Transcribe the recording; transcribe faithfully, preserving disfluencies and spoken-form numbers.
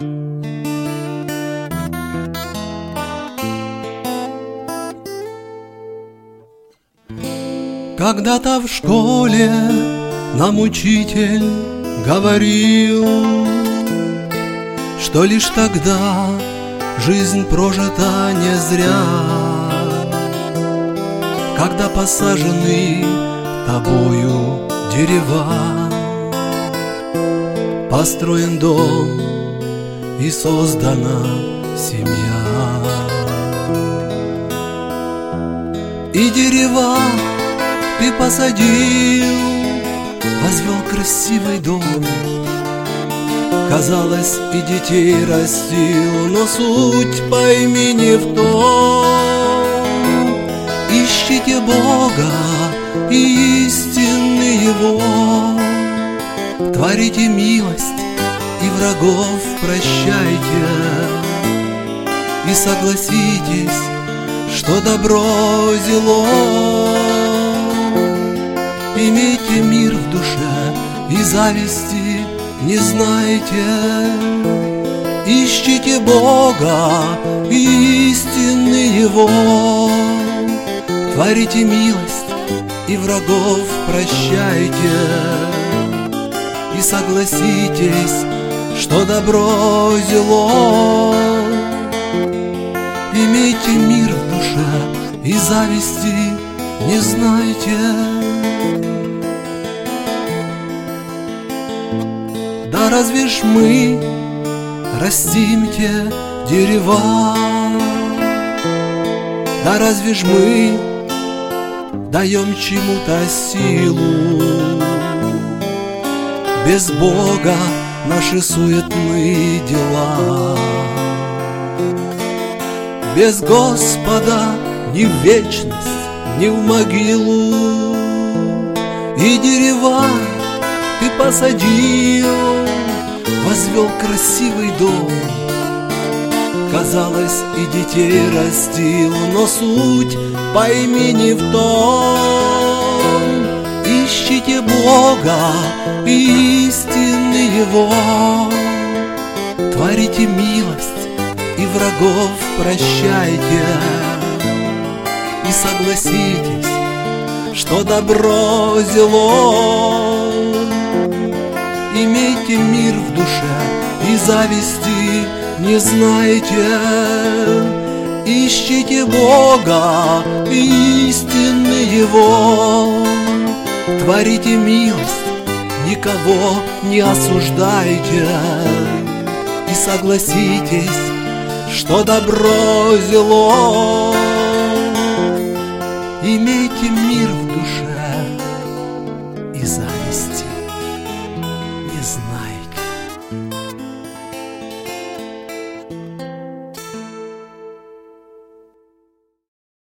Когда-то в школе нам учитель говорил, что лишь тогда жизнь прожита не зря, когда посажены тобою дерева, построен дом и создана семья. И дерева ты посадил, возвел красивый дом, казалось, и детей растил, но суть пойми не в том. Ищите Бога и истины Его, творите милость и врагов прощайте, и согласитесь, что добро зело. Имейте мир в душе и зависти не знайте. Ищите Бога и истины Его, творите милость и врагов прощайте, и согласитесь, что добро зело. Имейте мир в душе и зависти не знайте. Да разве ж мы растим те дерева? Да разве ж мы даем чему-то силу? Без Бога наши суетные дела, без Господа ни в вечность, ни в могилу. И дерева ты посадил, возвел красивый дом, казалось, и детей растил, но суть пойми не в том. Ищите Бога и истины Его, творите милость и врагов прощайте, и согласитесь, что добро зело. Имейте мир в душе и зависти не знайте. Ищите Бога и истины Его, творите милость, никого не осуждайте, и согласитесь, что добро зело. Имейте мир в душе